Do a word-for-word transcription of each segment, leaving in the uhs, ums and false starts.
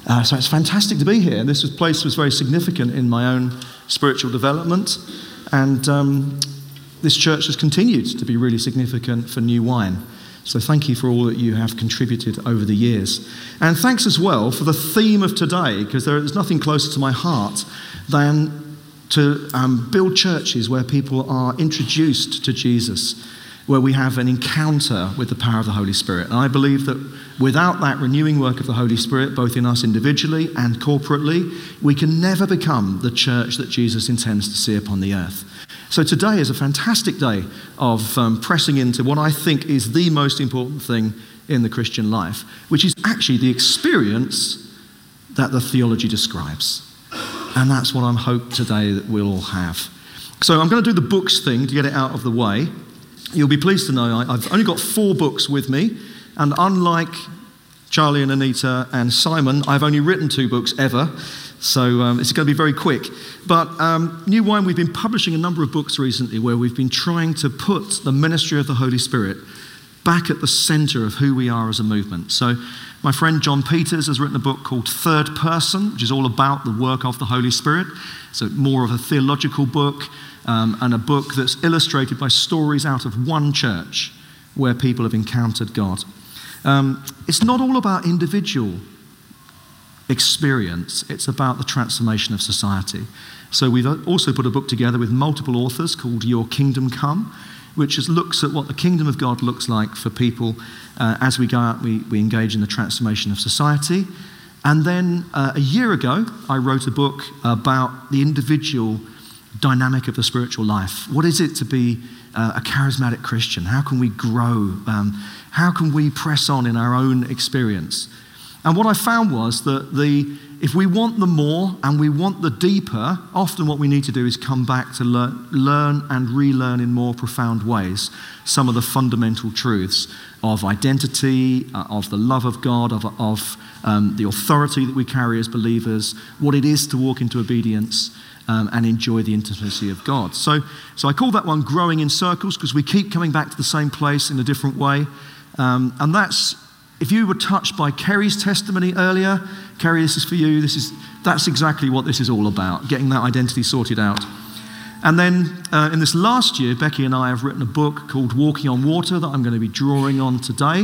Uh, so it's fantastic to be here. This was, place was very significant in my own spiritual development, and um, this church has continued to be really significant for New Wine. So thank you for all that you have contributed over the years. And thanks as well for the theme of today, because there is nothing closer to my heart than to um, build churches where people are introduced to Jesus, where we have an encounter with the power of the Holy Spirit. And I believe that without that renewing work of the Holy Spirit, both in us individually and corporately, we can never become the church that Jesus intends to see upon the earth. So today is a fantastic day of um, pressing into what I think is the most important thing in the Christian life, which is actually the experience that the theology describes. And that's what I'm hoping today that we'll all have. So I'm going to do the books thing to get it out of the way. You'll be pleased to know I've only got four books with me, and unlike Charlie and Anita and Simon, I've only written two books ever, so um, it's going to be very quick. But um, New Wine, we've been publishing a number of books recently where we've been trying to put the ministry of the Holy Spirit back at the centre of who we are as a movement. So my friend John Peters has written a book called Third Person, which is all about the work of the Holy Spirit. So more of a theological book, um, and a book that's illustrated by stories out of one church where people have encountered God. Um, it's not all about individual experience, it's about the transformation of society. So we've also put a book together with multiple authors called Your Kingdom Come, which is, looks at what the kingdom of God looks like for people uh, as we go out, we, we engage in the transformation of society. And then uh, a year ago, I wrote a book about the individual dynamic of the spiritual life. What is it to be uh, a charismatic Christian? How can we grow? Um, how can we press on in our own experience? And what I found was that the if we want the more and we want the deeper, often what we need to do is come back to learn, learn and relearn in more profound ways some of the fundamental truths of identity, uh, of the love of God, of, of um, the authority that we carry as believers, what it is to walk into obedience, um, and enjoy the intimacy of God. So, so I call that one Growing in Circles, because we keep coming back to the same place in a different way. Um, and that's, if you were touched by Kerry's testimony earlier, Kerry, this is for you. This is that's exactly what this is all about, getting that identity sorted out. And then uh, in this last year, Becky and I have written a book called Walking on Water that I'm going to be drawing on today.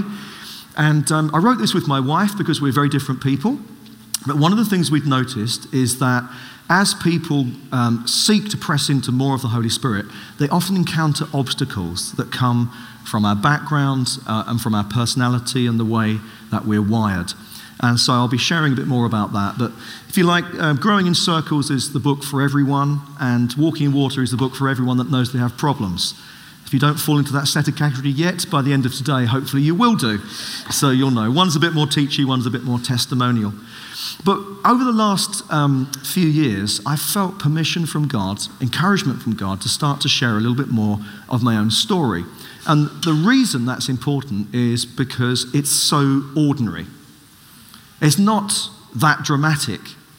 And um, I wrote this with my wife because we're very different people. But one of the things we've noticed is that as people um, seek to press into more of the Holy Spirit, they often encounter obstacles that come from our background uh, and from our personality and the way that we're wired. And so I'll be sharing a bit more about that. But if you like, uh, Growing in Circles is the book for everyone, and Walking in Water is the book for everyone that knows they have problems. If you don't fall into that set of category yet, by the end of today, hopefully you will do. So you'll know. One's a bit more teachy, one's a bit more testimonial. But over the last um, few years, I've felt permission from God, encouragement from God, to start to share a little bit more of my own story. And the reason that's important is because it's so ordinary. It's not that dramatic.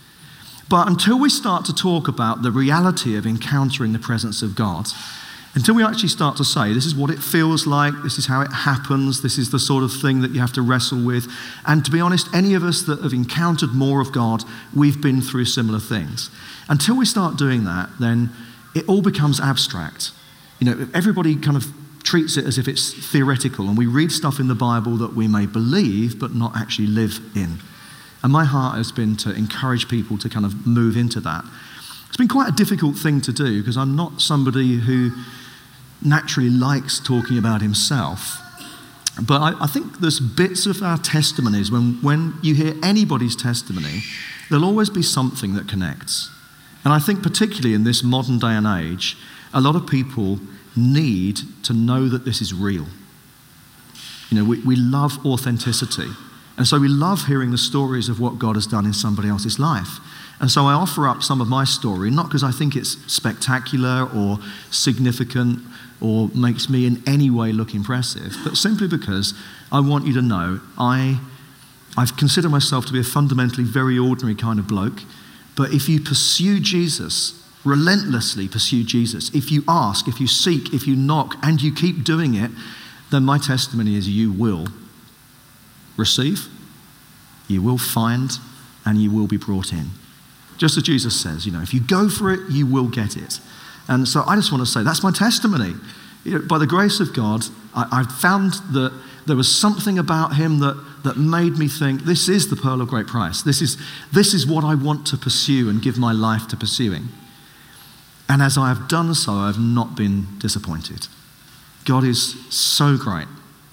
But until we start to talk about the reality of encountering the presence of God, until we actually start to say, this is what it feels like, this is how it happens, this is the sort of thing that you have to wrestle with. And to be honest, any of us that have encountered more of God, we've been through similar things. Until we start doing that, then it all becomes abstract. You know, everybody kind of treats it as if it's theoretical, and we read stuff in the Bible that we may believe but not actually live in. And my heart has been to encourage people to kind of move into that. It's been quite a difficult thing to do because I'm not somebody who naturally likes talking about himself. But I, I think there's bits of our testimonies, when, when you hear anybody's testimony, there'll always be something that connects. And I think particularly in this modern day and age, a lot of people need to know that this is real. You know, we, we love authenticity. And so we love hearing the stories of what God has done in somebody else's life. And so I offer up some of my story, not because I think it's spectacular or significant or makes me in any way look impressive, but simply because I want you to know I, I've considered myself to be a fundamentally very ordinary kind of bloke. But if you pursue Jesus, relentlessly pursue Jesus, if you ask, if you seek, if you knock, and you keep doing it, then my testimony is you will receive, you will find, and you will be brought in. Just as Jesus says, you know, if you go for it, you will get it. And so I just want to say, that's my testimony. You know, by the grace of God, I, I found that there was something about him that, that made me think, this is the pearl of great price. This is, this is what I want to pursue and give my life to pursuing. And as I have done so, I have not been disappointed. God is so great.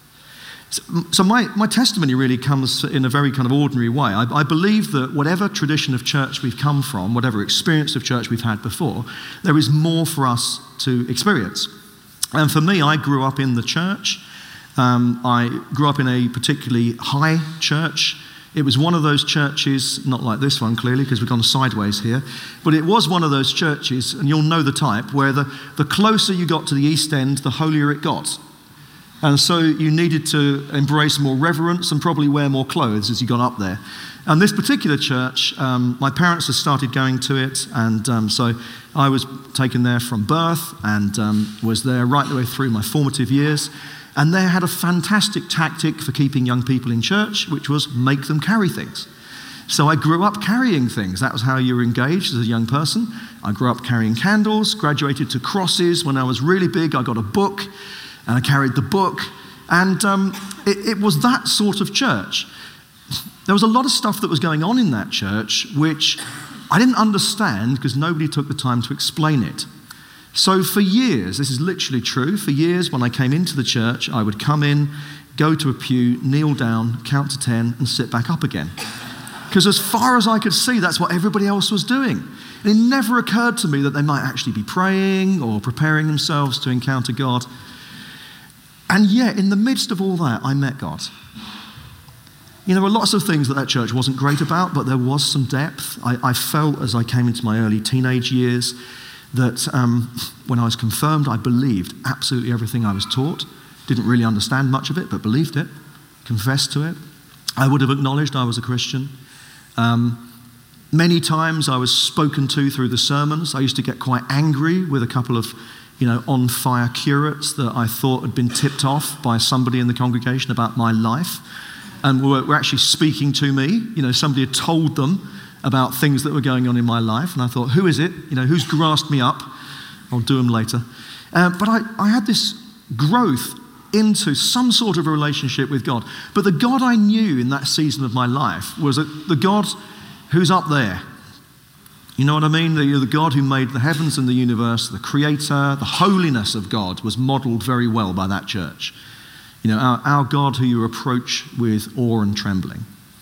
So my, my testimony really comes in a very kind of ordinary way. I, I believe that whatever tradition of church we've come from, whatever experience of church we've had before, there is more for us to experience. And for me, I grew up in the church. Um, I grew up in a particularly high church. It was one of those churches, not like this one clearly because we've gone sideways here, but it was one of those churches, and you'll know the type, where the, the closer you got to the East End, the holier it got. And so you needed to embrace more reverence and probably wear more clothes as you got up there. And this particular church, um, my parents had started going to it, and um, so I was taken there from birth and um, was there right the way through my formative years. And they had a fantastic tactic for keeping young people in church, which was make them carry things. So I grew up carrying things. That was how you were engaged as a young person. I grew up carrying candles, graduated to crosses. When I was really big, I got a book. And I carried the book, and um, it, it was that sort of church. There was a lot of stuff that was going on in that church which I didn't understand because nobody took the time to explain it. So for years, this is literally true, for years when I came into the church, I would come in, go to a pew, kneel down, count to ten, and sit back up again. Because as far as I could see, that's what everybody else was doing. And it never occurred to me that they might actually be praying or preparing themselves to encounter God. And yet, in the midst of all that, I met God. You know, there were lots of things that that church wasn't great about, but there was some depth. I, I felt as I came into my early teenage years that um, when I was confirmed, I believed absolutely everything I was taught. Didn't really understand much of it, but believed it, confessed to it. I would have acknowledged I was a Christian. Um, many times I was spoken to through the sermons. I used to get quite angry with a couple of you know, on-fire curates that I thought had been tipped off by somebody in the congregation about my life and were, were actually speaking to me. You know, somebody had told them about things that were going on in my life, and I thought, who is it? You know, who's grasped me up? I'll do them later. Uh, but I, I had this growth into some sort of a relationship with God. But the God I knew in that season of my life was the God who's up there. You know what I mean? The, the God who made the heavens and the universe, the creator, the holiness of God was modeled very well by that church. You know, our, our God who you approach with awe and trembling.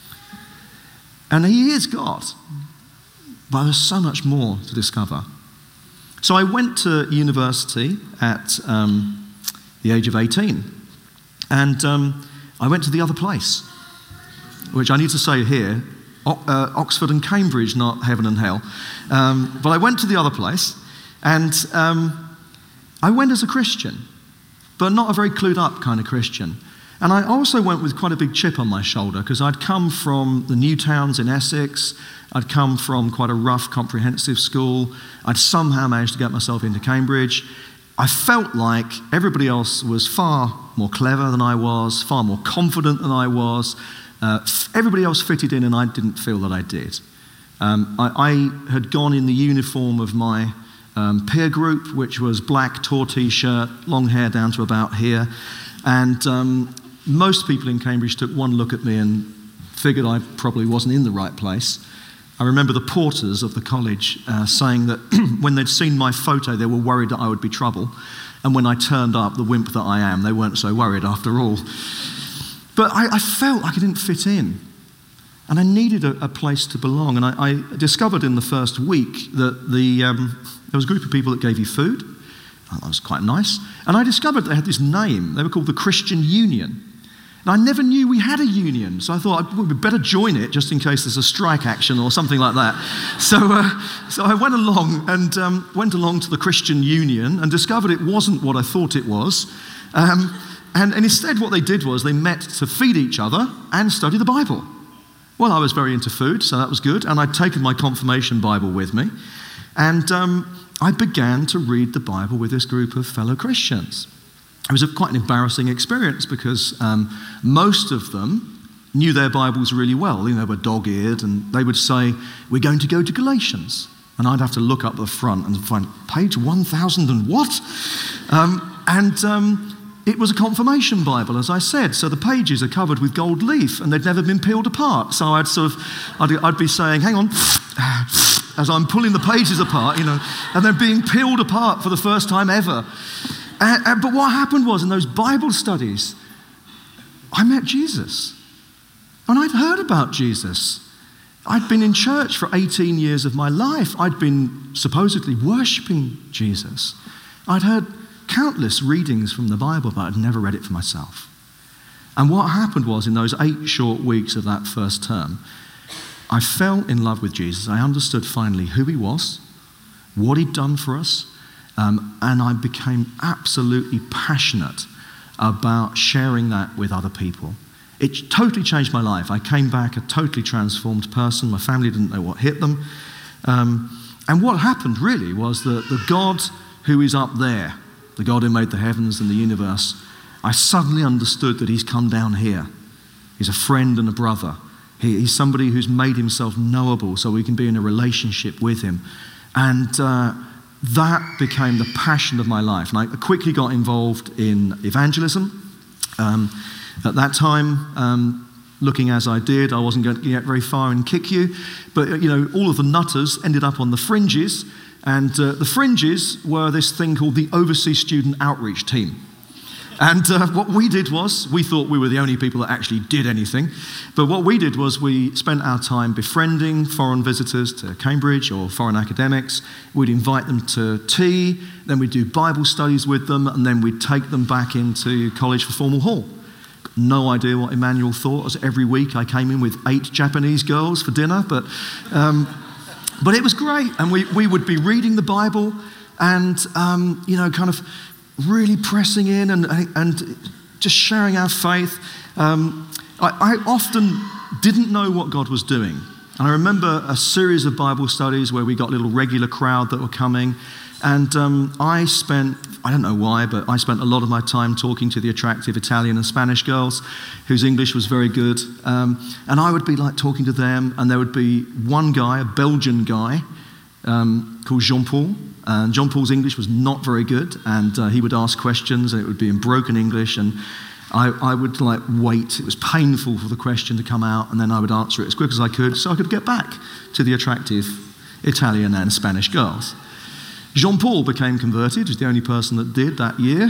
And he is God. But there's so much more to discover. So I went to university at um, the age of eighteen. And um, I went to the other place, which I need to say here, Uh, Oxford and Cambridge, not heaven and hell. Um, but I went to the other place, and um, I went as a Christian, but not a very clued up kind of Christian. And I also went with quite a big chip on my shoulder, because I'd come from the New Towns in Essex. I'd come from quite a rough, comprehensive school. I'd somehow managed to get myself into Cambridge. I felt like everybody else was far more clever than I was, far more confident than I was. Uh, everybody else fitted in, and I didn't feel that I did. Um, I, I had gone in the uniform of my um, peer group, which was black tour t-shirt, long hair down to about here. And um, most people in Cambridge took one look at me and figured I probably wasn't in the right place. I remember the porters of the college uh, saying that when they'd seen my photo, they were worried that I would be trouble. And when I turned up, the wimp that I am, they weren't so worried after all. But I, I felt like I didn't fit in. And I needed a, a place to belong. And I, I discovered in the first week that the, um, there was a group of people that gave you food. Oh, that was quite nice. And I discovered they had this name. They were called the Christian Union. And I never knew we had a union. So I thought we'd better join it just in case there's a strike action or something like that. So uh, so I went along and um, went along to the Christian Union and discovered it wasn't what I thought it was. Um, and, and instead what they did was they met to feed each other and study the Bible. Well, I was very into food, so that was good. And I'd taken my confirmation Bible with me. And um, I began to read the Bible with this group of fellow Christians. It was a, quite an embarrassing experience because um, most of them knew their Bibles really well. You know, they were dog-eared, and they would say, we're going to go to Galatians. And I'd have to look up the front and find page one thousand and what? Um, and um, it was a confirmation Bible, as I said. So the pages are covered with gold leaf, and they'd never been peeled apart. So I'd sort of, I'd, I'd be saying, hang on, as I'm pulling the pages apart, you know, and they're being peeled apart for the first time ever. And, and, but what happened was, in those Bible studies, I met Jesus. And I'd heard about Jesus. I'd been in church for eighteen years of my life. I'd been supposedly worshipping Jesus. I'd heard countless readings from the Bible, but I'd never read it for myself. And what happened was, in those eight short weeks of that first term, I fell in love with Jesus. I understood finally who he was, what he'd done for us, um, and I became absolutely passionate about sharing that with other people. It totally changed my life. I came back a totally transformed person. My family didn't know what hit them. Um, and what happened really was that the God who is up there, the God who made the heavens and the universe, I suddenly understood that he's come down here. He's a friend and a brother. He, he's somebody who's made himself knowable so we can be in a relationship with him. And uh, that became the passion of my life. And I quickly got involved in evangelism. Um, At that time, um, looking as I did, I wasn't going to get very far in Kick You, but you know, all of the nutters ended up on the fringes, and uh, the fringes were this thing called the Overseas Student Outreach Team. And uh, what we did was, we thought we were the only people that actually did anything, but what we did was we spent our time befriending foreign visitors to Cambridge or foreign academics. We'd invite them to tea, then we'd do Bible studies with them, and then we'd take them back into college for formal hall. No idea what Emmanuel thought, as every week I came in with eight Japanese girls for dinner, but um, but it was great. And we, we would be reading the Bible and, um, you know, kind of really pressing in and, and just sharing our faith. Um, I, I often didn't know what God was doing. And I remember a series of Bible studies where we got a little regular crowd that were coming. And um, I spent, I don't know why, but I spent a lot of my time talking to the attractive Italian and Spanish girls whose English was very good. Um, and I would be like talking to them, and there would be one guy, a Belgian guy, um, called Jean-Paul. And Jean-Paul's English was not very good, and uh, he would ask questions, and it would be in broken English, and I, I would like wait. It was painful for the question to come out, and then I would answer it as quick as I could so I could get back to the attractive Italian and Spanish girls. Jean-Paul became converted, was the only person that did that year,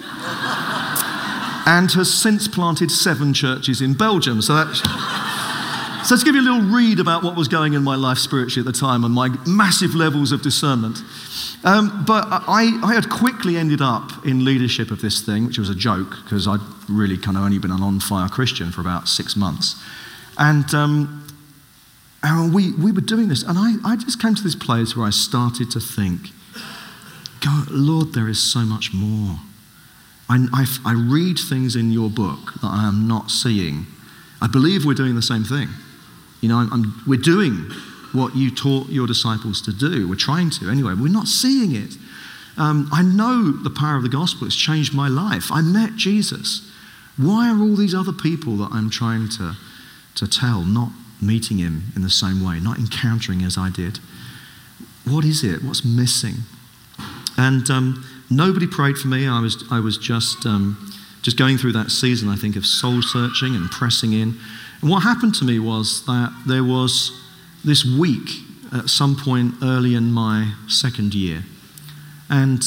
and has since planted seven churches in Belgium. So, that, so let's give you a little read about what was going in my life spiritually at the time and my massive levels of discernment. Um, but I, I had quickly ended up in leadership of this thing, which was a joke, because I'd really kind of only been an on-fire Christian for about six months. And... Um, And we, we were doing this, and I, I just came to this place where I started to think, God, Lord, there is so much more. I, I, I read things in your book that I am not seeing. I believe we're doing the same thing. You know, I'm, I'm, we're doing what you taught your disciples to do. We're trying to anyway. We're not seeing it. Um, I know the power of the gospel has changed my life. I met Jesus. Why are all these other people that I'm trying to, to tell not meeting him in the same way, not encountering as I did? What is it? What's missing? And um, nobody prayed for me. I was I was just um, just going through that season, I think, of soul searching and pressing in. And what happened to me was that there was this week at some point early in my second year, and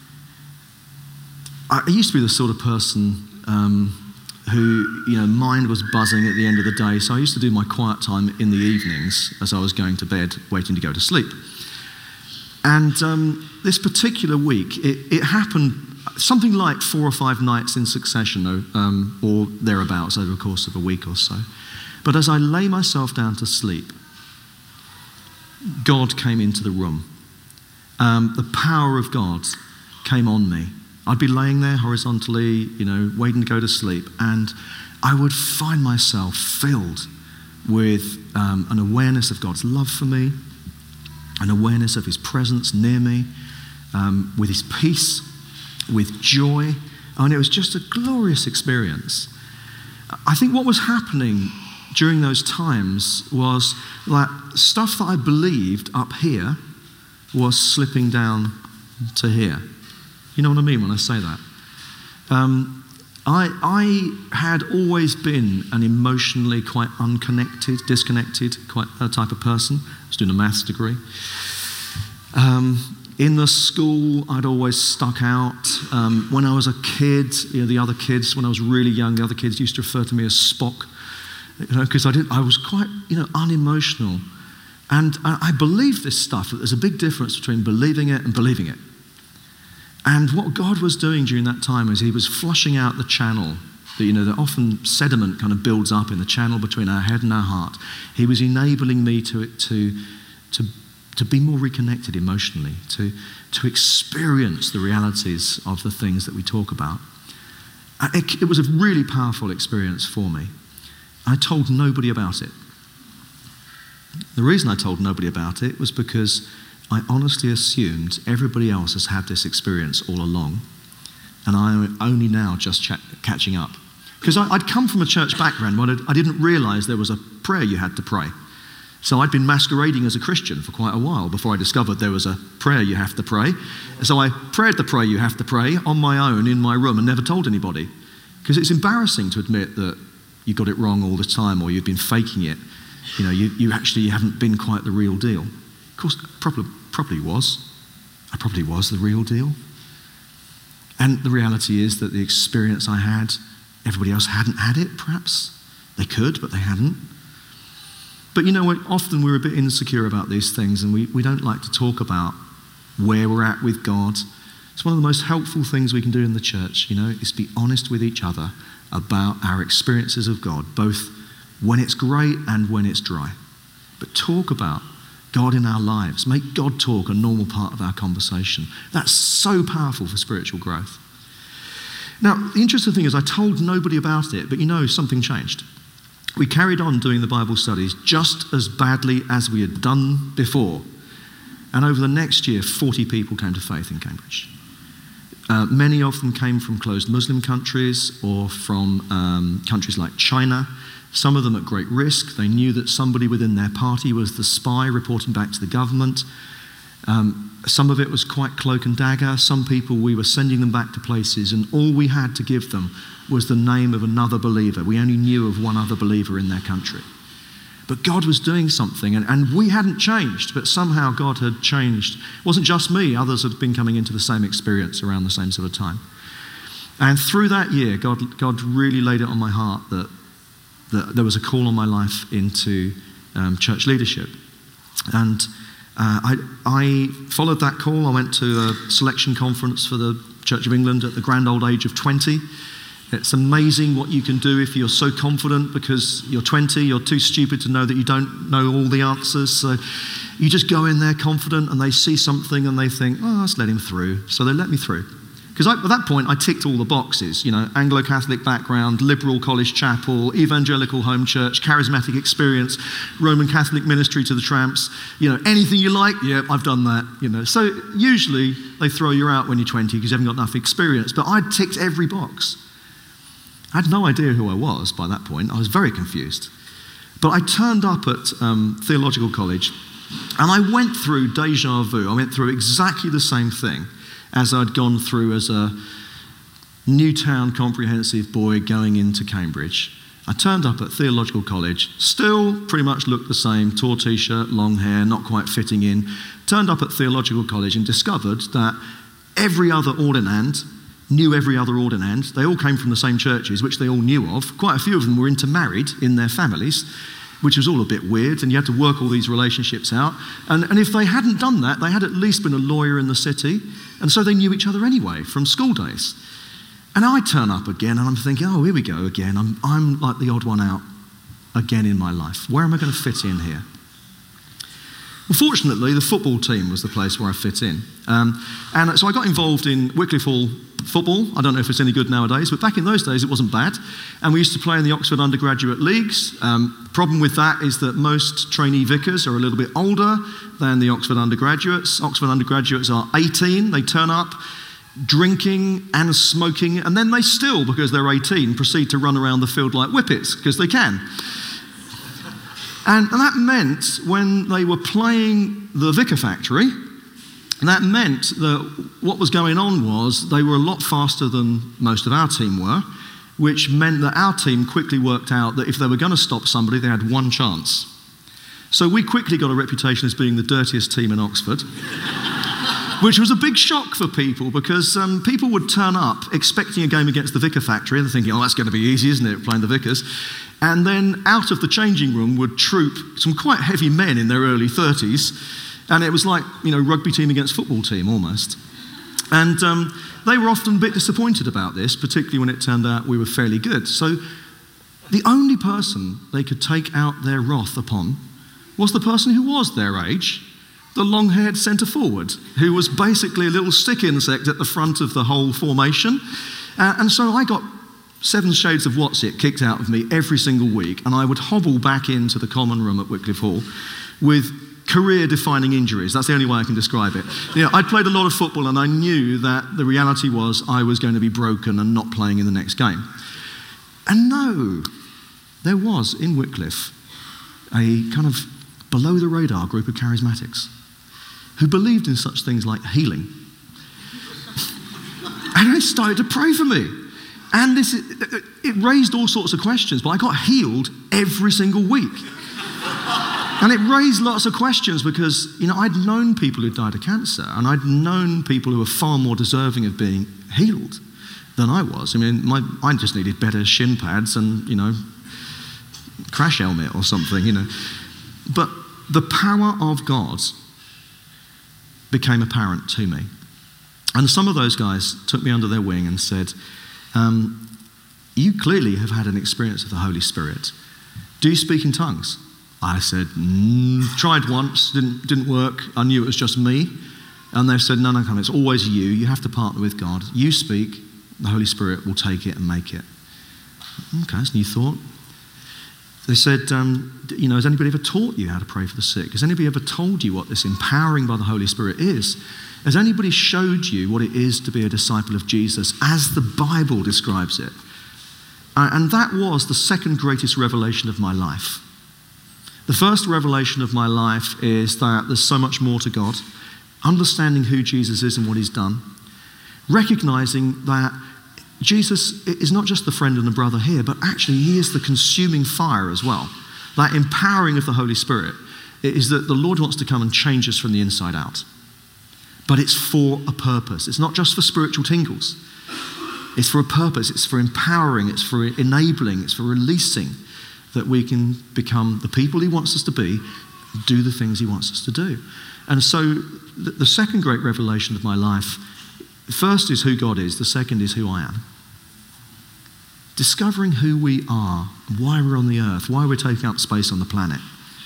I used to be the sort of person um, who, you know, mind was buzzing at the end of the day. So I used to do my quiet time in the evenings as I was going to bed, waiting to go to sleep. And um, this particular week, it, it happened something like four or five nights in succession, um, or thereabouts, over the course of a week or so. But as I lay myself down to sleep, God came into the room. Um, the power of God came on me. I'd be laying there horizontally, you know, waiting to go to sleep, and I would find myself filled with um, an awareness of God's love for me, an awareness of his presence near me, um, with his peace, with joy. And it was just a glorious experience. I think what was happening during those times was that stuff that I believed up here was slipping down to here. You know what I mean when I say that? Um, I, I had always been an emotionally quite unconnected, disconnected quite a type of person. I was doing a maths degree. Um, in the school, I'd always stuck out. Um, when I was a kid, you know, the other kids, when I was really young, the other kids used to refer to me as Spock, you know, because I did. I was quite, you know, unemotional. And I, I believed this stuff, that there's a big difference between believing it and believing it. And what God was doing during that time is he was flushing out the channel that, you know, that often sediment kind of builds up in the channel between our head and our heart. He was enabling me to to to to be more reconnected emotionally, to to experience the realities of the things that we talk about. It, it was a really powerful experience for me. I told nobody about it. The reason I told nobody about it was because I honestly assumed everybody else has had this experience all along, and I'm only now just ch- catching up. Because I'd come from a church background where I didn't realise there was a prayer you had to pray. So I'd been masquerading as a Christian for quite a while before I discovered there was a prayer you have to pray. So I prayed the prayer you have to pray on my own in my room and never told anybody. Because it's embarrassing to admit that you got it wrong all the time or you've been faking it. You know, you, you actually haven't been quite the real deal. Of course, probably, probably was. I probably was the real deal. And the reality is that the experience I had, everybody else hadn't had it, perhaps. They could, but they hadn't. But you know what? Often we're a bit insecure about these things and we, we don't like to talk about where we're at with God. It's one of the most helpful things we can do in the church, you know, is be honest with each other about our experiences of God, both when it's great and when it's dry. But talk about God in our lives. Make God talk a normal part of our conversation. That's so powerful for spiritual growth. Now, the interesting thing is I told nobody about it, but you know, something changed. We carried on doing the Bible studies just as badly as we had done before. And over the next year, forty people came to faith in Cambridge. Uh, many of them came from closed Muslim countries or from um, countries like China. Some of them at great risk. They knew that somebody within their party was the spy reporting back to the government. Um, some of it was quite cloak and dagger. Some people, we were sending them back to places and all we had to give them was the name of another believer. We only knew of one other believer in their country. But God was doing something and, and we hadn't changed, but somehow God had changed. It wasn't just me, others had been coming into the same experience around the same sort of time. And through that year, God, God really laid it on my heart that that there was a call on my life into um, church leadership. And uh, I, I followed that call. I went to a selection conference for the Church of England at the grand old age of twenty. It's amazing what you can do if you're so confident because you're twenty, you're too stupid to know that you don't know all the answers. So you just go in there confident and they see something and they think, oh, let's let him through. So they let me through. Because at that point, I ticked all the boxes, you know, Anglo-Catholic background, liberal college chapel, evangelical home church, charismatic experience, Roman Catholic ministry to the tramps, you know, anything you like, yeah, I've done that, you know. So usually they throw you out when you're twenty because you haven't got enough experience, but I'd ticked every box. I had no idea who I was by that point. I was very confused. But I turned up at um, theological college and I went through deja vu. I went through exactly the same thing as I'd gone through as a Newtown comprehensive boy going into Cambridge. I turned up at theological college, still pretty much looked the same, tall t-shirt, long hair, not quite fitting in. Turned up at theological college and discovered that every other ordinand knew every other ordinand. They all came from the same churches, which they all knew of. Quite a few of them were intermarried in their families, which was all a bit weird, and you had to work all these relationships out. And, and if they hadn't done that, they had at least been a lawyer in the city, and so they knew each other anyway from school days. And I turn up again, and I'm thinking, oh, here we go again. I'm, I'm like the odd one out again in my life. Where am I going to fit in here? Well, fortunately, the football team was the place where I fit in. Um, and so I got involved in Wycliffe Hall football. I don't know if it's any good nowadays, but back in those days it wasn't bad. And we used to play in the Oxford undergraduate leagues. Um, problem with that is that most trainee vicars are a little bit older than the Oxford undergraduates. Oxford undergraduates are eighteen. They turn up. drinking and smoking, and then they still, because they're eighteen, proceed to run around the field like whippets, because they can. And, and that meant when they were playing the Vicar Factory, that meant that what was going on was they were a lot faster than most of our team were, which meant that our team quickly worked out that if they were going to stop somebody, they had one chance. So we quickly got a reputation as being the dirtiest team in Oxford, which was a big shock for people, because um, people would turn up expecting a game against the Vicar Factory. They're thinking, oh, that's going to be easy, isn't it, playing the Vicars? And then out of the changing room would troop some quite heavy men in their early thirties, and it was like, you know, rugby team against football team almost. And um, they were often a bit disappointed about this, particularly when it turned out we were fairly good. So the only person they could take out their wrath upon was the person who was their age, the long-haired centre forward, who was basically a little stick insect at the front of the whole formation. Uh, and so I got seven shades of what's it kicked out of me every single week, and I would hobble back into the common room at Wycliffe Hall with career-defining injuries. That's the only way I can describe it. You know, I'd played a lot of football, and I knew that the reality was I was going to be broken and not playing in the next game. And no, there was in Wycliffe a kind of below-the-radar group of charismatics who believed in such things like healing. And they started to pray for me. And this, it raised all sorts of questions, but I got healed every single week. And it raised lots of questions because, you know, I'd known people who died of cancer, and I'd known people who were far more deserving of being healed than I was. I mean, my, I just needed better shin pads and, you know, crash helmet or something, you know. But the power of God became apparent to me. And some of those guys took me under their wing and said, um, you clearly have had an experience of the Holy Spirit. Do you speak in tongues? I said, mm, tried once, didn't didn't work. I knew it was just me. And they said, no, no, come, it's always you. You have to partner with God. You speak, the Holy Spirit will take it and make it. Okay, that's a new thought. They said, um, you know, has anybody ever taught you how to pray for the sick? Has anybody ever told you what this empowering by the Holy Spirit is? Has anybody showed you what it is to be a disciple of Jesus as the Bible describes it? Uh, and that was the second greatest revelation of my life. The first revelation of my life is that there's so much more to God, understanding who Jesus is and what he's done, recognizing that Jesus is not just the friend and the brother here, but actually he is the consuming fire as well. That empowering of the Holy Spirit is that the Lord wants to come and change us from the inside out. But it's for a purpose. It's not just for spiritual tingles. It's for a purpose. It's for empowering. It's for enabling. It's for releasing, that we can become the people he wants us to be, do the things he wants us to do. And so the, the second great revelation of my life, first is who God is, the second is who I am. Discovering who we are, why we're on the earth, why we're taking up space on the planet.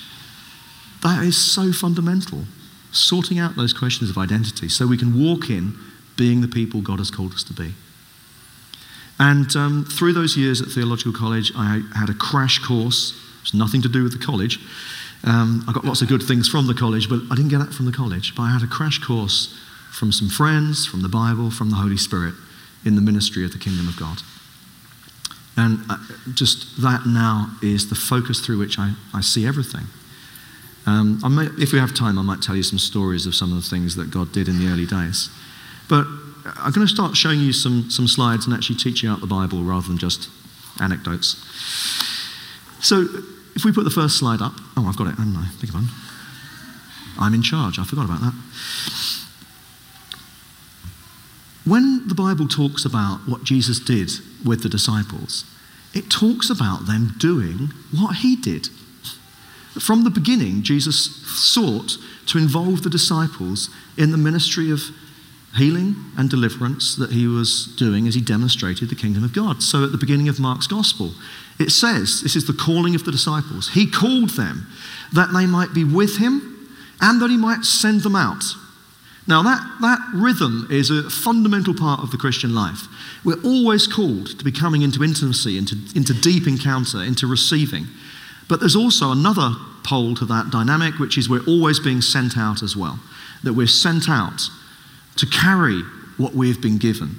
That is so fundamental. Sorting out those questions of identity so we can walk in being the people God has called us to be. And um, through those years at theological college, I had a crash course. It's nothing to do with the college. Um, I got lots of good things from the college, but I didn't get that from the college. But I had a crash course from some friends, from the Bible, from the Holy Spirit in the ministry of the kingdom of God. And uh, just that now is the focus through which I, I see everything. Um, I may, if we have time, I might tell you some stories of some of the things that God did in the early days. But I'm going to start showing you some, some slides and actually teaching out the Bible rather than just anecdotes. So if we put the first slide up. Oh, I've got it, haven't I? Beg your pardon. I'm in charge. I forgot about that. When the Bible talks about what Jesus did with the disciples, it talks about them doing what he did. From the beginning, Jesus sought to involve the disciples in the ministry of healing and deliverance that he was doing as he demonstrated the kingdom of God. So at the beginning of Mark's gospel, it says, this is the calling of the disciples. He called them that they might be with him and that he might send them out. Now that, that rhythm is a fundamental part of the Christian life. We're always called to be coming into intimacy, into, into deep encounter, into receiving. But there's also another pole to that dynamic, which is we're always being sent out as well. That we're sent out to carry what we have been given.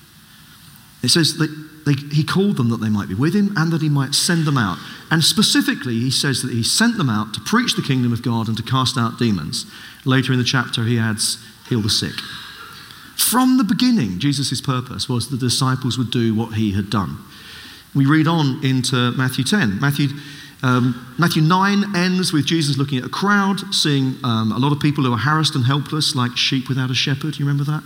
It says that they, he called them that they might be with him and that he might send them out. And specifically, he says that he sent them out to preach the kingdom of God and to cast out demons. Later in the chapter, he adds, heal the sick. From the beginning, Jesus' purpose was the disciples would do what he had done. We read on into Matthew ten. Matthew, um, Matthew nine ends with Jesus looking at a crowd, seeing um, a lot of people who are harassed and helpless like sheep without a shepherd. You remember that?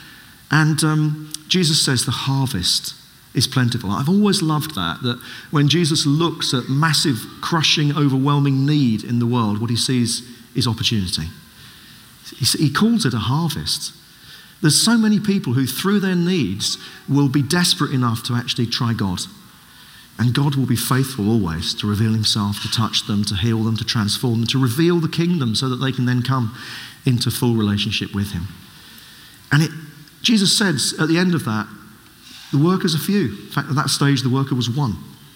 And um, Jesus says the harvest is plentiful. I've always loved that, that when Jesus looks at massive, crushing, overwhelming need in the world, what he sees is opportunity. He calls it a harvest. There's so many people who, through their needs, will be desperate enough to actually try God. And God will be faithful always to reveal himself, to touch them, to heal them, to transform them, to reveal the kingdom so that they can then come into full relationship with him. And it, Jesus says at the end of that, the workers are few. In fact, at that stage, the worker was one.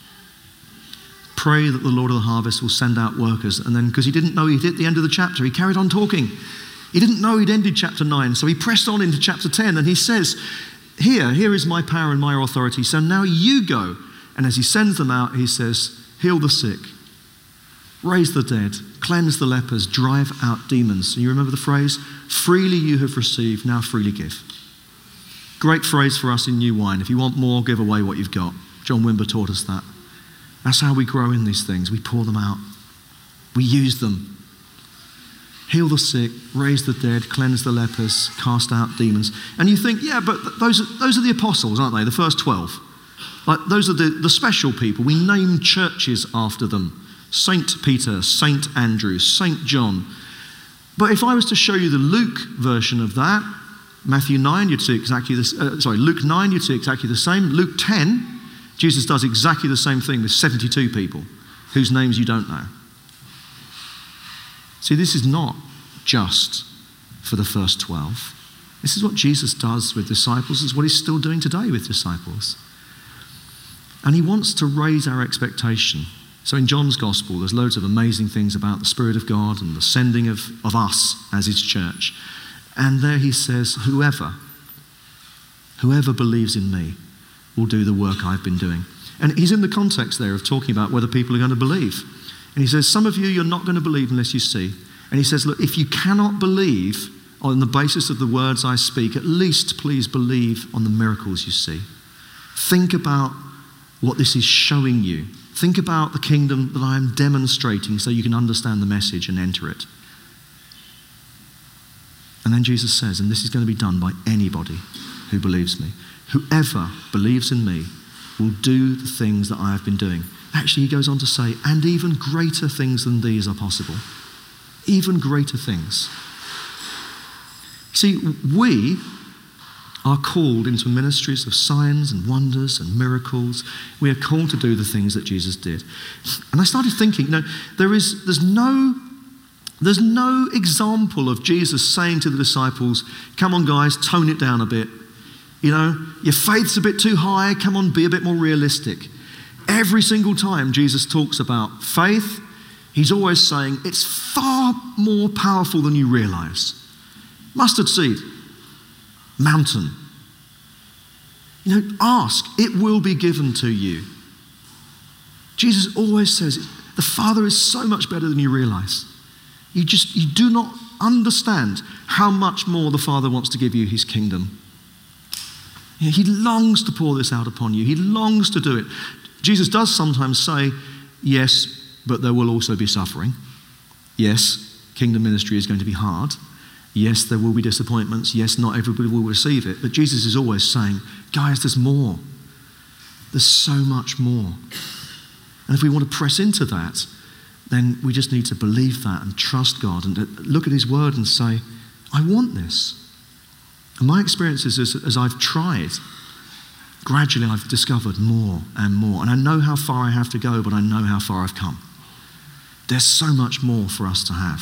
Pray that the Lord of the harvest will send out workers. And then, because he didn't know he'd hit the end of the chapter, he carried on talking. He didn't know he'd ended chapter nine, so he pressed on into chapter ten, and he says, here, here is my power and my authority, so now you go. And as he sends them out, he says, heal the sick, raise the dead, cleanse the lepers, drive out demons. And you remember the phrase? Freely you have received, now freely give. Great phrase for us in New Wine. If you want more, give away what you've got. John Wimber taught us that. That's how we grow in these things. We pour them out. We use them. Heal the sick, raise the dead, cleanse the lepers, cast out demons. And you think, yeah, but those are, those are the apostles, aren't they? The first twelve. Like, those are the, the special people. We name churches after them. Saint Peter, Saint Andrew, Saint John. But if I was to show you the Luke version of that, Matthew nine, you'd see exactly this. Uh, sorry, Luke nine, you'd see exactly the same. Luke ten, Jesus does exactly the same thing with seventy-two people whose names you don't know. See, this is not just for the first twelve. This is what Jesus does with disciples. This is what he's still doing today with disciples. And he wants to raise our expectation. So in John's gospel, there's loads of amazing things about the Spirit of God and the sending of, of us as his church. And there he says, whoever, whoever believes in me will do the work I've been doing. And he's in the context there of talking about whether people are going to believe. And he says, some of you, you're not going to believe unless you see. And he says, look, if you cannot believe on the basis of the words I speak, at least please believe on the miracles you see. Think about what this is showing you. Think about the kingdom that I am demonstrating so you can understand the message and enter it. And then Jesus says, and this is going to be done by anybody who believes me. Whoever believes in me will do the things that I have been doing. Actually, he goes on to say, and even greater things than these are possible. Even greater things. See, we are called into ministries of signs and wonders and miracles. We are called to do the things that Jesus did. And I started thinking, you know, there is, there's no, there's no example of Jesus saying to the disciples, come on guys, tone it down a bit. You know, your faith's a bit too high, come on, be a bit more realistic. Every single time Jesus talks about faith, he's always saying it's far more powerful than you realize. Mustard seed, mountain. You know, ask, it will be given to you. Jesus always says, the Father is so much better than you realize. You just, you do not understand how much more the Father wants to give you his kingdom. You know, he longs to pour this out upon you. He longs to do it. Jesus does sometimes say, yes, but there will also be suffering. Yes, kingdom ministry is going to be hard. Yes, there will be disappointments. Yes, not everybody will receive it. But Jesus is always saying, guys, there's more. There's so much more. And if we want to press into that, then we just need to believe that and trust God and look at his word and say, I want this. And my experience is as, as I've tried, gradually I've discovered more and more. And I know how far I have to go, but I know how far I've come. There's so much more for us to have.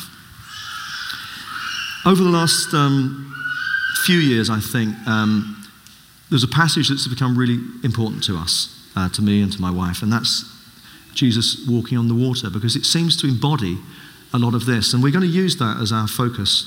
Over the last um, few years, I think, um, there's a passage that's become really important to us, uh, to me and to my wife, and that's Jesus walking on the water, because it seems to embody a lot of this. And we're going to use that as our focus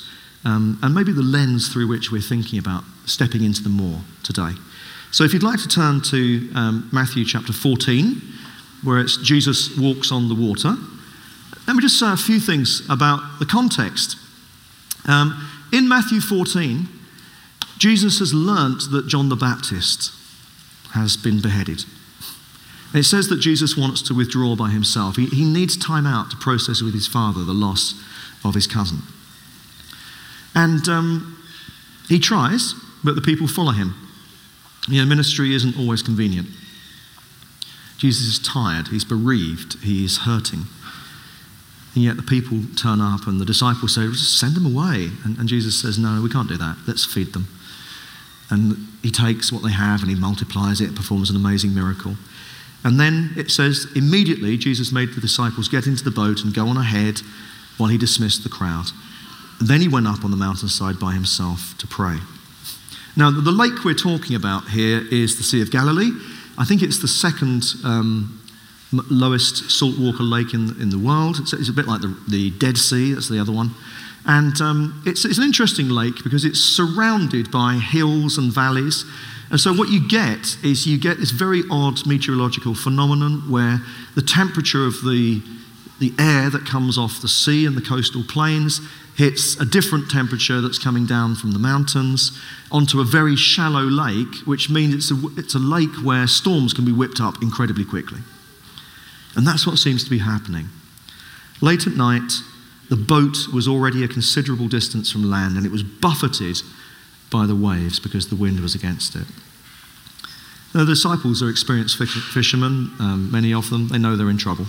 um, and maybe the lens through which we're thinking about stepping into them more today. So if you'd like to turn to um, Matthew chapter fourteen, where it's Jesus walks on the water, let me just say a few things about the context. Um, in Matthew fourteen, Jesus has learnt that John the Baptist has been beheaded. And it says that Jesus wants to withdraw by himself. He, he needs time out to process with his father the loss of his cousin. And um, he tries, but the people follow him. You know, ministry isn't always convenient. Jesus is tired, he's bereaved, he is hurting. And yet the people turn up and the disciples say, just send them away. And, and Jesus says, no, we can't do that. Let's feed them. And he takes what they have and he multiplies it, performs an amazing miracle. And then it says, immediately Jesus made the disciples get into the boat and go on ahead while he dismissed the crowd. And then he went up on the mountainside by himself to pray. Now, the lake we're talking about here is the Sea of Galilee. I think it's the second um, lowest saltwater lake in, in the world. It's, it's a bit like the, the Dead Sea, that's the other one. And um, it's, it's an interesting lake because it's surrounded by hills and valleys. And so what you get is you get this very odd meteorological phenomenon where the temperature of the, the air that comes off the sea and the coastal plains hits a different temperature that's coming down from the mountains onto a very shallow lake, which means it's a, it's a lake where storms can be whipped up incredibly quickly. And that's what seems to be happening. Late at night, the boat was already a considerable distance from land and it was buffeted by the waves because the wind was against it. The disciples are experienced fishermen, um, many of them, they know they're in trouble.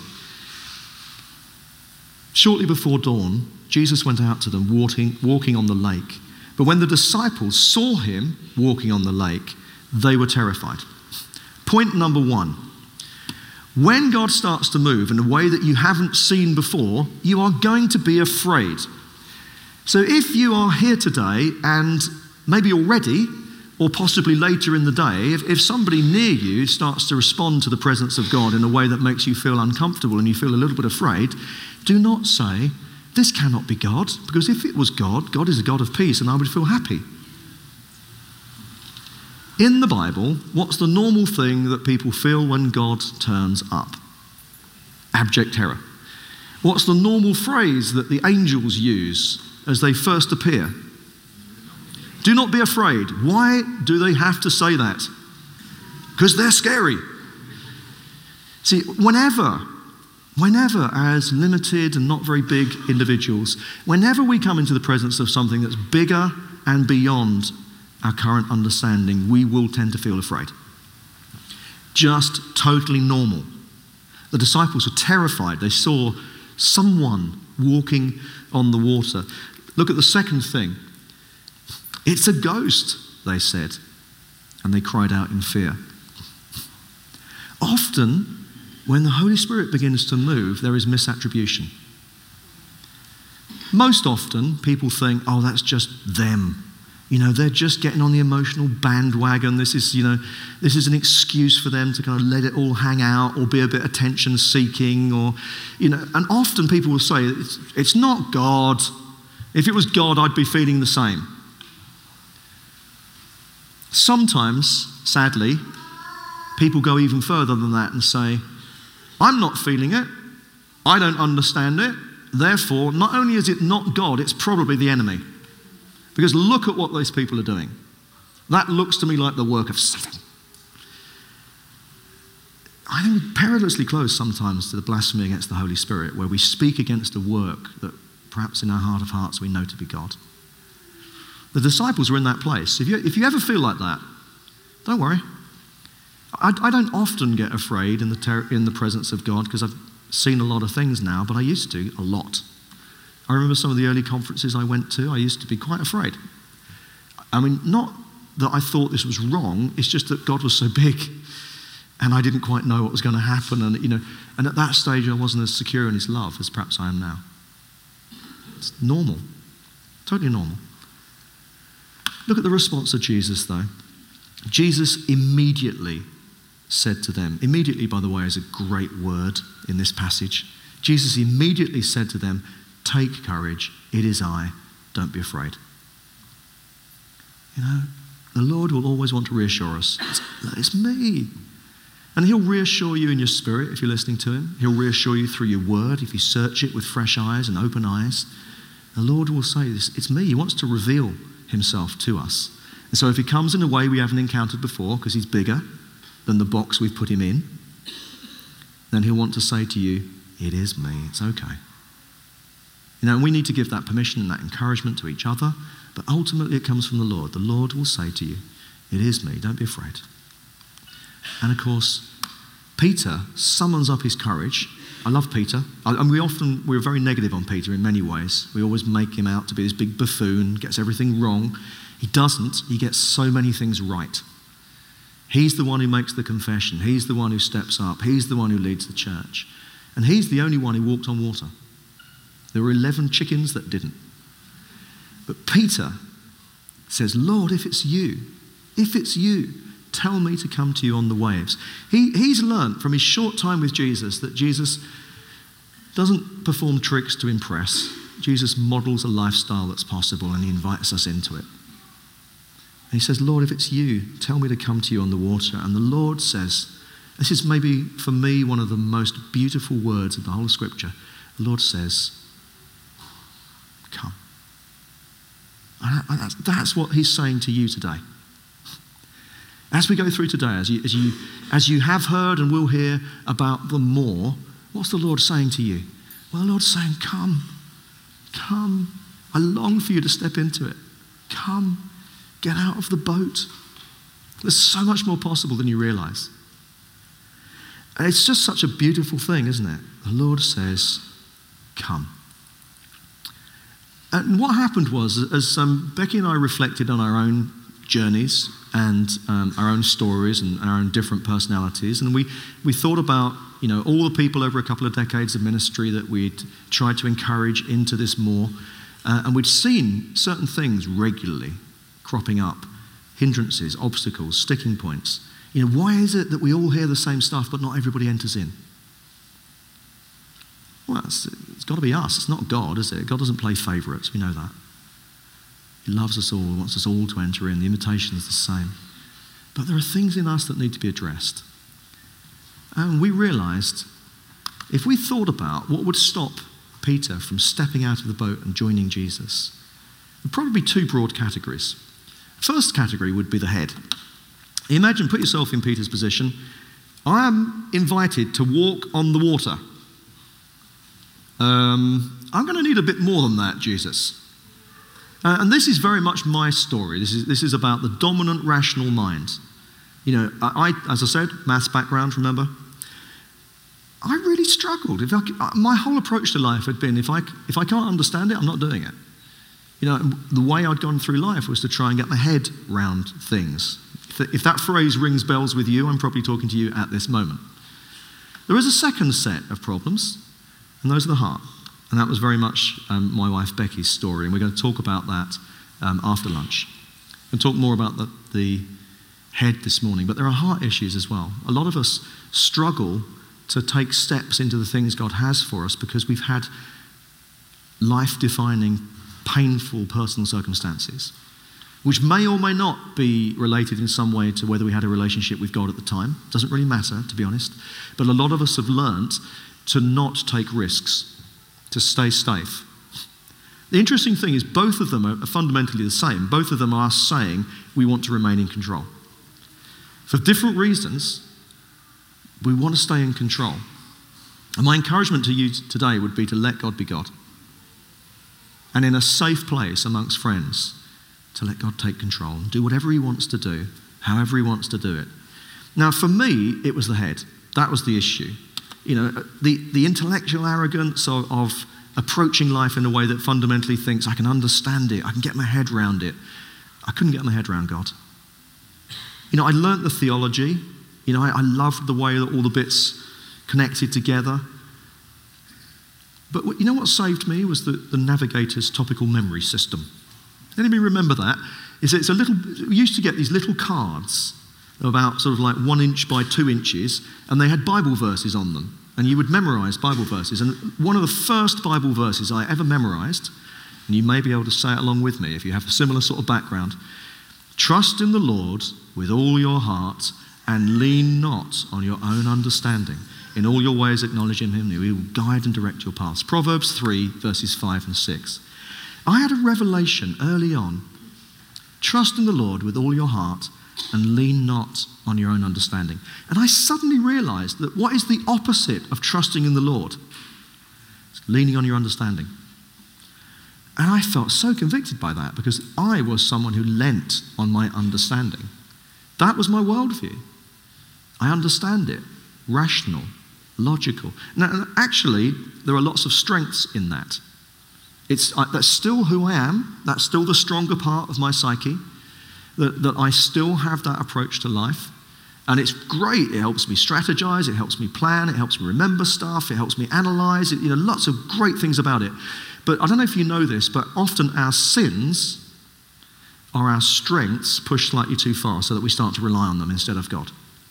Shortly before dawn, Jesus went out to them walking, walking on the lake. But when the disciples saw him walking on the lake, they were terrified. Point number one. When God starts to move in a way that you haven't seen before, you are going to be afraid. So if you are here today and maybe already, or possibly later in the day, if, if somebody near you starts to respond to the presence of God in a way that makes you feel uncomfortable and you feel a little bit afraid, do not say, this cannot be God, because if it was God, God is a God of peace and I would feel happy. In the Bible, what's the normal thing that people feel when God turns up? Abject terror. What's the normal phrase that the angels use as they first appear? Do not be afraid. Why do they have to say that? Because they're scary. See, whenever, whenever as limited and not very big individuals, whenever we come into the presence of something that's bigger and beyond our current understanding, we will tend to feel afraid. Just totally normal. The disciples were terrified. They saw someone walking on the water. Look at the second thing. It's a ghost, they said, and they cried out in fear. Often, when the Holy Spirit begins to move, there is misattribution. Most often, people think, oh, that's just them. You know, they're just getting on the emotional bandwagon. This is, you know, this is an excuse for them to kind of let it all hang out or be a bit attention-seeking or, you know, and often people will say, it's, it's not God. If it was God, I'd be feeling the same. Sometimes, sadly, people go even further than that and say, I'm not feeling it. I don't understand it. Therefore, not only is it not God, it's probably the enemy. Because look at what those people are doing. That looks to me like the work of Satan. I think we're perilously close sometimes to the blasphemy against the Holy Spirit, where we speak against a work that perhaps in our heart of hearts we know to be God. The disciples were in that place. If you, if you ever feel like that, don't worry. I, I don't often get afraid in the, ter- in the presence of God because I've seen a lot of things now, but I used to a lot. I remember some of the early conferences I went to, I used to be quite afraid. I mean, not that I thought this was wrong, it's just that God was so big and I didn't quite know what was going to happen. And, you know, and at that stage I wasn't as secure in his love as perhaps I am now. It's normal, totally normal. Look at the response of Jesus though. Jesus immediately said to them, immediately by the way is a great word in this passage. Jesus immediately said to them, take courage, it is I, don't be afraid. You know, the Lord will always want to reassure us. It's, it's me. And he'll reassure you in your spirit if you're listening to him. He'll reassure you through your word if you search it with fresh eyes and open eyes. The Lord will say this, it's me. He wants to reveal himself to us. And so if he comes in a way we haven't encountered before, because he's bigger than the box we've put him in, then he'll want to say to you, it is me, it's okay. You know, and we need to give that permission and that encouragement to each other, but ultimately it comes from the Lord. The Lord will say to you, it is me, don't be afraid. And of course, Peter summons up his courage. I love Peter. I, and we often, we're very negative on Peter in many ways. We always make him out to be this big buffoon, gets everything wrong. He doesn't. He gets so many things right. He's the one who makes the confession. He's the one who steps up. He's the one who leads the church. And he's the only one who walked on water. There were eleven chickens that didn't. But Peter says, Lord, if it's you, if it's you, tell me to come to you on the waves. He, he's learnt from his short time with Jesus that Jesus doesn't perform tricks to impress. Jesus models a lifestyle that's possible and he invites us into it. And he says, Lord, if it's you, tell me to come to you on the water. And the Lord says, this is maybe for me one of the most beautiful words of the whole of Scripture. The Lord says, come. And that's, that's what he's saying to you today. As we go through today, as you, as you, as you have heard and will hear about the more, what's the Lord saying to you? Well, the Lord's saying, come, come. I long for you to step into it. Come, get out of the boat. There's so much more possible than you realize. And it's just such a beautiful thing, isn't it? The Lord says, come. And what happened was, as um, Becky and I reflected on our own journeys and um, our own stories and our own different personalities, and we, we thought about, you know, all the people over a couple of decades of ministry that we'd tried to encourage into this more, uh, and we'd seen certain things regularly cropping up, hindrances, obstacles, sticking points. You know, why is it that we all hear the same stuff but not everybody enters in? Well, it's, it's got to be us. It's not God, is it? God doesn't play favourites. We know that. He loves us all, wants us all to enter in. The invitation is the same. But there are things in us that need to be addressed. And we realised if we thought about what would stop Peter from stepping out of the boat and joining Jesus, there'd probably be two broad categories. First category would be the head. Imagine, put yourself in Peter's position. I am invited to walk on the water. Um, I'm going to need a bit more than that, Jesus. Uh, and this is very much my story. This is this is about the dominant rational mind. You know, I, I as I said, maths background, remember? I really struggled. If I, my whole approach to life had been, if I, if I can't understand it, I'm not doing it. You know, the way I'd gone through life was to try and get my head round things. If that phrase rings bells with you, I'm probably talking to you at this moment. There is a second set of problems, and those are the heart. And that was very much um, my wife Becky's story, and we're going to talk about that um, after lunch. We'll talk more about the, the head this morning, but there are heart issues as well. A lot of us struggle to take steps into the things God has for us because we've had life-defining, painful personal circumstances, which may or may not be related in some way to whether we had a relationship with God at the time. Doesn't really matter, to be honest. But a lot of us have learnt to not take risks, to stay safe. The interesting thing is both of them are fundamentally the same. Both of them are saying we want to remain in control. For different reasons, we want to stay in control. And my encouragement to you today would be to let God be God. And in a safe place amongst friends, to let God take control and do whatever he wants to do, however he wants to do it. Now, for me, it was the head. That was the issue. You know, the, the intellectual arrogance of, of approaching life in a way that fundamentally thinks, I can understand it, I can get my head around it. I couldn't get my head around God. You know, I learnt the theology. You know, I, I loved the way that all the bits connected together. But you know what saved me was the, the Navigator's topical memory system. Anybody remember that? Is it's a little, we used to get these little cards about sort of like one inch by two inches, and they had Bible verses on them. And you would memorize Bible verses. And one of the first Bible verses I ever memorized, and you may be able to say it along with me if you have a similar sort of background, Trust in the Lord with all your heart and lean not on your own understanding. In all your ways acknowledge him, he will guide and direct your paths. Proverbs three, verses five and six. I had a revelation early on. Trust in the Lord with all your heart and lean not on your own understanding. And I suddenly realized that what is the opposite of trusting in the Lord? It's leaning on your understanding. And I felt so convicted by that because I was someone who leant on my understanding. That was my worldview. I understand it. Rational, logical. Now, actually, there are lots of strengths in that. It's, uh, that's still who I am. That's still the stronger part of my psyche. That, that I still have that approach to life. And it's great. It helps me strategize. It helps me plan. It helps me remember stuff. It helps me analyze. It, you know, lots of great things about it. But I don't know if you know this, but often our sins are our strengths pushed slightly too far so that we start to rely on them instead of God.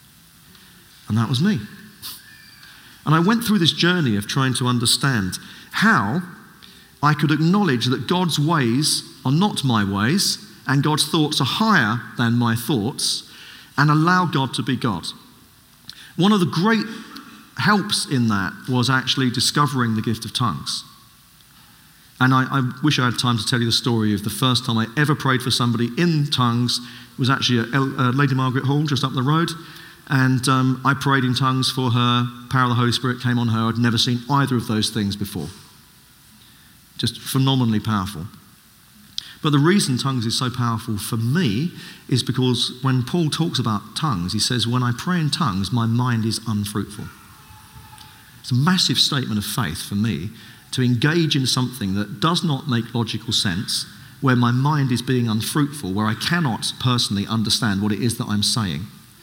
And that was me. And I went through this journey of trying to understand how I could acknowledge that God's ways are not my ways and God's thoughts are higher than my thoughts and allow God to be God. One of the great helps in that was actually discovering the gift of tongues. And I, I wish I had time to tell you the story of the first time I ever prayed for somebody in tongues. It was actually at uh, Lady Margaret Hall, just up the road. And um, I prayed in tongues for her. Power of the Holy Spirit came on her. I'd never seen either of those things before. Just phenomenally powerful. But the reason tongues is so powerful for me is because when Paul talks about tongues, he says, when I pray in tongues, my mind is unfruitful. It's a massive statement of faith for me to engage in something that does not make logical sense, where my mind is being unfruitful, where I cannot personally understand what it is that I'm saying.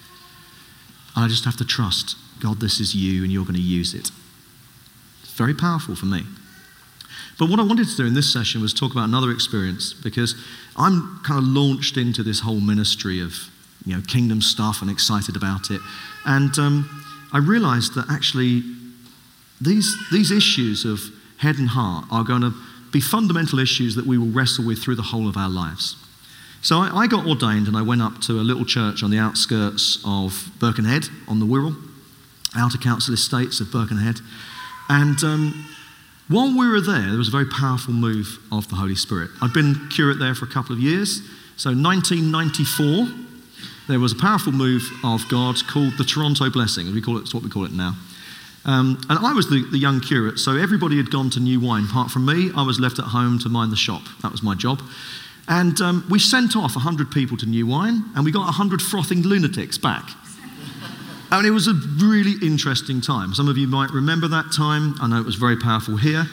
I just have to trust, God, this is you and you're going to use it. It's very powerful for me. But what I wanted to do in this session was talk about another experience, because I'm kind of launched into this whole ministry of, you know, kingdom stuff and excited about it. And um, I realized that actually these, these issues of head and heart are going to be fundamental issues that we will wrestle with through the whole of our lives. So I, I got ordained and I went up to a little church on the outskirts of Birkenhead on the Wirral, Outer Council Estates of Birkenhead. And um, while we were there, there was a very powerful move of the Holy Spirit. I'd been curate there for a couple of years. So nineteen ninety-four, there was a powerful move of God called the Toronto Blessing. We call it, it's what we call it now. Um, and I was the, the young curate, so everybody had gone to New Wine. Apart from me, I was left at home to mind the shop. That was my job. And um, we sent off one hundred people to New Wine, and we got one hundred frothing lunatics back. And it was a really interesting time. Some of you might remember that time. I know it was very powerful here.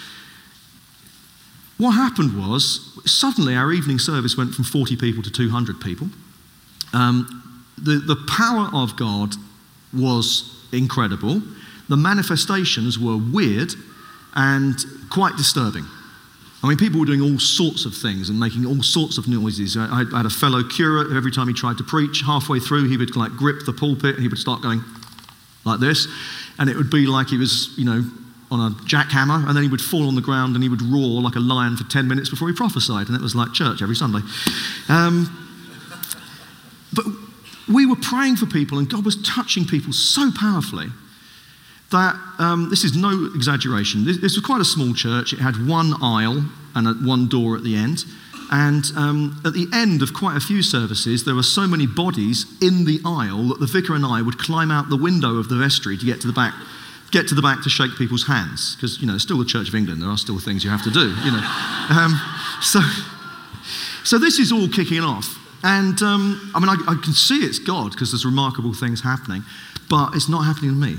What happened was, suddenly our evening service went from forty people to two hundred people. Um, the, the power of God was incredible. The manifestations were weird and quite disturbing. I mean, people were doing all sorts of things and making all sorts of noises. I had a fellow curate who every time he tried to preach, halfway through he would like grip the pulpit and he would start going like this. And it would be like he was, you know, on a jackhammer, and then he would fall on the ground and he would roar like a lion for ten minutes before he prophesied. And it was like church every Sunday. Um, but we were praying for people and God was touching people so powerfully that, um, this is no exaggeration, this, this was quite a small church. It had one aisle and a, one door at the end. And um, at the end of quite a few services, there were so many bodies in the aisle that the vicar and I would climb out the window of the vestry to get to the back, get to the back to shake people's hands. Because, you know, it's still the Church of England. There are still things you have to do, you know. Um, so, so this is all kicking off. And, um, I mean, I, I can see it's God because there's remarkable things happening. But it's not happening to me.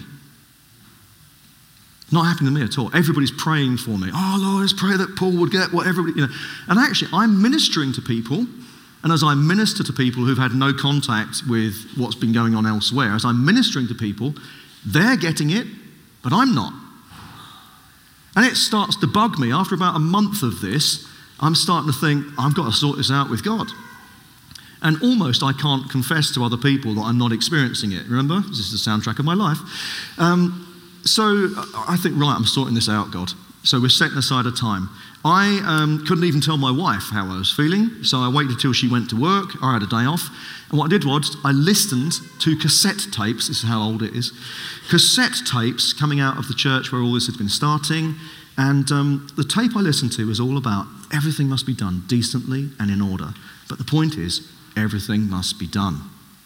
Not happening to me at all. Everybody's praying for me. Oh, Lord, let's pray that Paul would get what everybody, you know. And actually, I'm ministering to people, and as I minister to people who've had no contact with what's been going on elsewhere, as I'm ministering to people, they're getting it, but I'm not. And it starts to bug me. After about a month of this, I'm starting to think, I've got to sort this out with God. And almost I can't confess to other people that I'm not experiencing it. Remember? This is the soundtrack of my life. Um, So I think, right, I'm sorting this out, God. So we're setting aside a time. I um, couldn't even tell my wife how I was feeling, so I waited till she went to work. I had a day off. And what I did was I listened to cassette tapes. This is how old it is. Cassette tapes coming out of the church where all this had been starting. And um, the tape I listened to was all about everything must be done decently and in order. But the point is, everything must be done.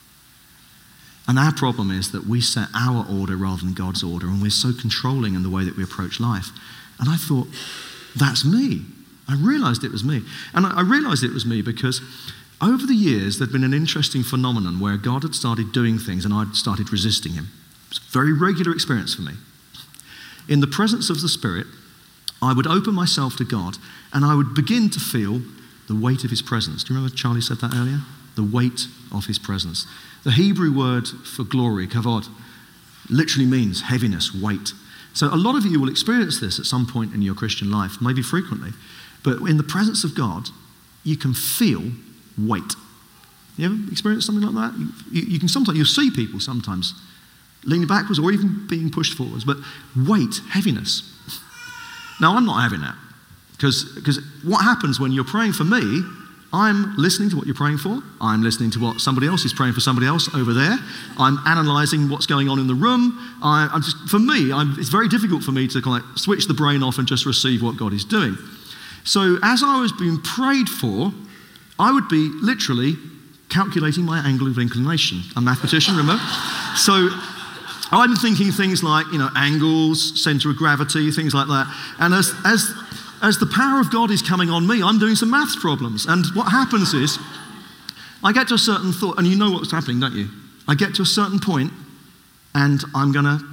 And our problem is that we set our order rather than God's order, and we're so controlling in the way that we approach life. And I thought, that's me. I realised it was me. And I realised it was me because over the years there'd been an interesting phenomenon where God had started doing things and I'd started resisting him. It was a very regular experience for me. In the presence of the Spirit, I would open myself to God and I would begin to feel the weight of his presence. Do you remember Charlie said that earlier? The weight of his presence. The Hebrew word for glory, kavod, literally means heaviness, weight. So a lot of you will experience this at some point in your Christian life, maybe frequently. But in the presence of God, you can feel weight. You ever experienced something like that? You, you, you can sometimes, you'll see people sometimes leaning backwards or even being pushed forwards, but weight, heaviness. Now, I'm not having that because because what happens when you're praying for me, I'm listening to what you're praying for. I'm listening to what somebody else is praying for somebody else over there. I'm analysing what's going on in the room. I, I'm just, for me, I'm, it's very difficult for me to kind of switch the brain off and just receive what God is doing. So as I was being prayed for, I would be literally calculating my angle of inclination. I'm a mathematician, remember? So I'm thinking things like, you know, angles, centre of gravity, things like that. And as as as the power of God is coming on me, I'm doing some maths problems. And what happens is, I get to a certain thought, and you know what's happening, don't you? I get to a certain point, and I'm going to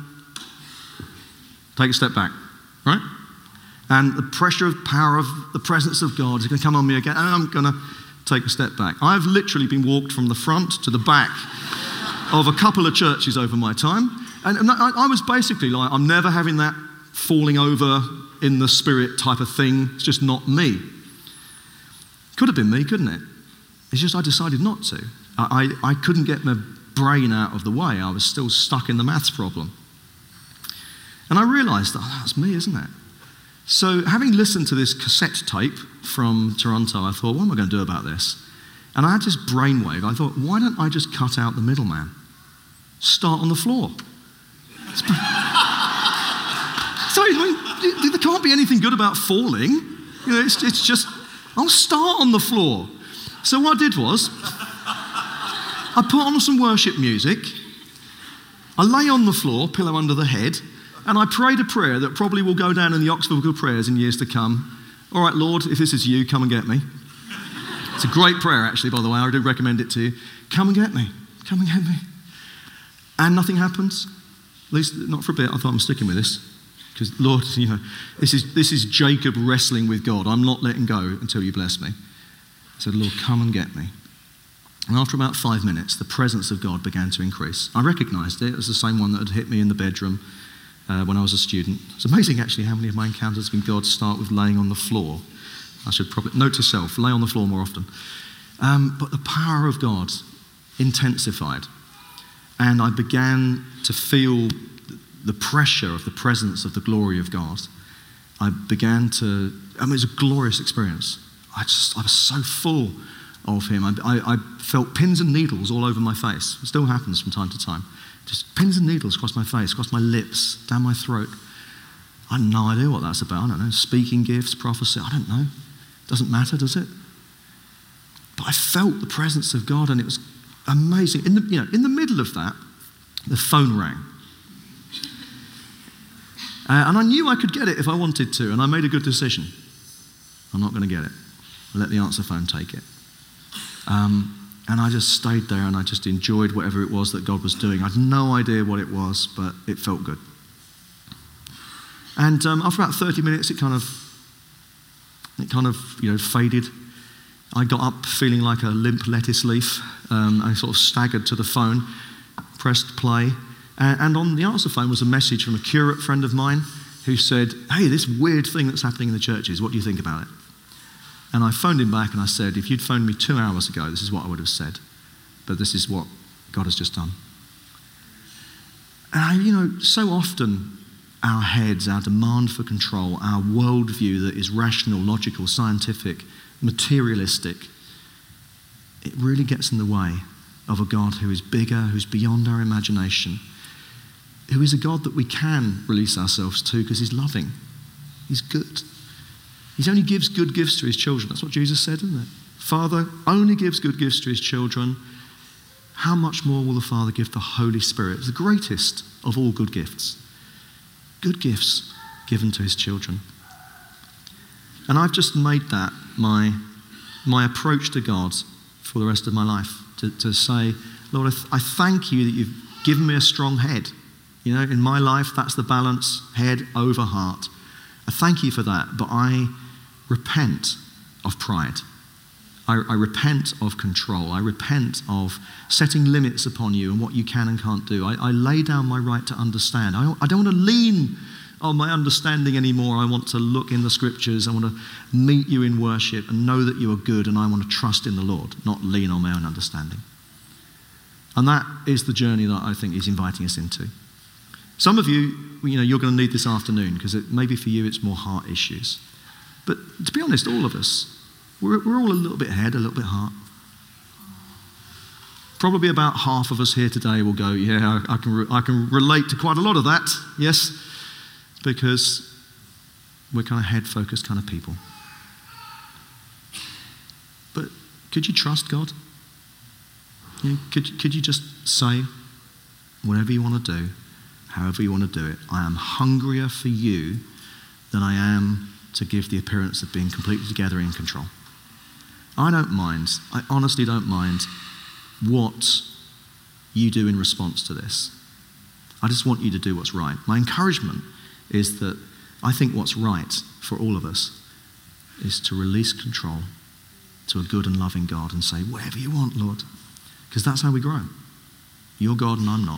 take a step back, right? And the pressure of power of the presence of God is going to come on me again, and I'm going to take a step back. I've literally been walked from the front to the back of a couple of churches over my time. And, and I, I was basically like, I'm never having that falling over in the spirit type of thing. It's just not me. Could have been me, couldn't it? It's just I decided not to. I, I, I couldn't get my brain out of the way. I was still stuck in the maths problem. And I realised, oh, that's me, isn't it? So having listened to this cassette tape from Toronto, I thought, what am I going to do about this? And I had this brainwave. I thought, why don't I just cut out the middleman? Start on the floor. Sorry, I mean, there can't be anything good about falling. You know, it's, it's just, I'll start on the floor. So what I did was, I put on some worship music, I lay on the floor, pillow under the head, and I prayed a prayer that probably will go down in the Oxford Book of Prayers in years to come. All right, Lord, if this is you, come and get me. It's a great prayer, actually, by the way. I do recommend it to you. Come and get me. Come and get me. And nothing happens. At least not for a bit. I thought I'm sticking with this. Because, Lord, you know, this is this is Jacob wrestling with God. I'm not letting go until you bless me. I said, Lord, come and get me. And after about five minutes, the presence of God began to increase. I recognised it. It was the same one that had hit me in the bedroom uh, when I was a student. It's amazing, actually, how many of my encounters with God start with laying on the floor. I should probably, note to self, lay on the floor more often. Um, but the power of God intensified. And I began to feel the pressure of the presence of the glory of God. I began to, I mean, it was a glorious experience. I just, I was so full of him. I, I, I felt pins and needles all over my face. It still happens from time to time. Just pins and needles across my face, across my lips, down my throat. I have no idea what that's about. I don't know. Speaking gifts, prophecy, I don't know. Doesn't matter, does it? But I felt the presence of God, and it was amazing. In the, you know, in the middle of that, the phone rang. Uh, and I knew I could get it if I wanted to, and I made a good decision. I'm not going to get it. Let the answer phone take it. Um, and I just stayed there, and I just enjoyed whatever it was that God was doing. I had no idea what it was, but it felt good. And um, after about thirty minutes, it kind of, it kind of, you know, faded. I got up feeling like a limp lettuce leaf. Um, I sort of staggered to the phone, pressed play, and, and on the answer phone was a message from a curate friend of mine who said, hey, this weird thing that's happening in the churches, what do you think about it? And I phoned him back and I said, if you'd phoned me two hours ago, this is what I would have said. But this is what God has just done. And I, you know, so often our heads, our demand for control, our worldview that is rational, logical, scientific, materialistic, it really gets in the way of a God who is bigger, who's beyond our imagination, who is a God that we can release ourselves to because he's loving. He's good. He only gives good gifts to his children. That's what Jesus said, isn't it? Father only gives good gifts to his children. How much more will the Father give the Holy Spirit? It's the greatest of all good gifts. Good gifts given to his children. And I've just made that my, my approach to God for the rest of my life. To, to say, Lord, I, th- I thank you that you've given me a strong head. You know, in my life, that's the balance, head over heart. I thank you for that, but I repent of pride. I, I repent of control. I repent of setting limits upon you and what you can and can't do. I, I lay down my right to understand. I, I don't want to lean on my understanding anymore. I want to look in the scriptures. I want to meet you in worship and know that you are good, and I want to trust in the Lord, not lean on my own understanding. And that is the journey that I think he's inviting us into. Some of you, you know, you're going to need this afternoon because it, maybe for you it's more heart issues. But to be honest, all of us, we're, we're all a little bit head, a little bit heart. Probably about half of us here today will go, yeah, I, I can re- I can relate to quite a lot of that, yes, because we're kind of head-focused kind of people. But could you trust God? You know, could, could you just say, whatever you want to do, however you want to do it, I am hungrier for you than I am to give the appearance of being completely together in control. I don't mind, I honestly don't mind what you do in response to this. I just want you to do what's right. My encouragement is that I think what's right for all of us is to release control to a good and loving God and say, whatever you want, Lord, because that's how we grow. You're God and I'm not.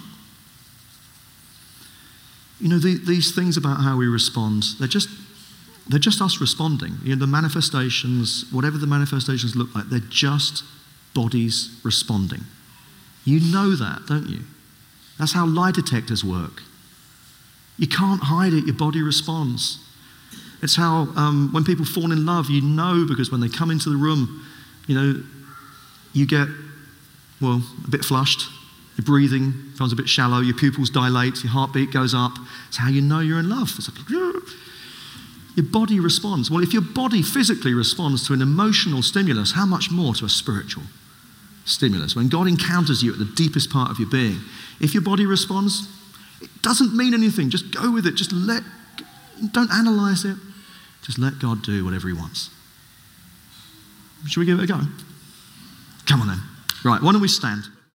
You know, the, these things about how we respond, they're just they're just us responding. You know, the manifestations, whatever the manifestations look like, they're just bodies responding. You know that, don't you? That's how lie detectors work. You can't hide it, your body responds. It's how um, when people fall in love, you know, because when they come into the room, you know, you get, well, a bit flushed. Your breathing becomes a bit shallow, your pupils dilate, your heartbeat goes up. It's how you know you're in love. It's like, your body responds. Well, if your body physically responds to an emotional stimulus, how much more to a spiritual stimulus? When God encounters you at the deepest part of your being, if your body responds, it doesn't mean anything. Just go with it. Just let, don't analyze it. Just let God do whatever he wants. Should we give it a go? Come on then. Right, why don't we stand?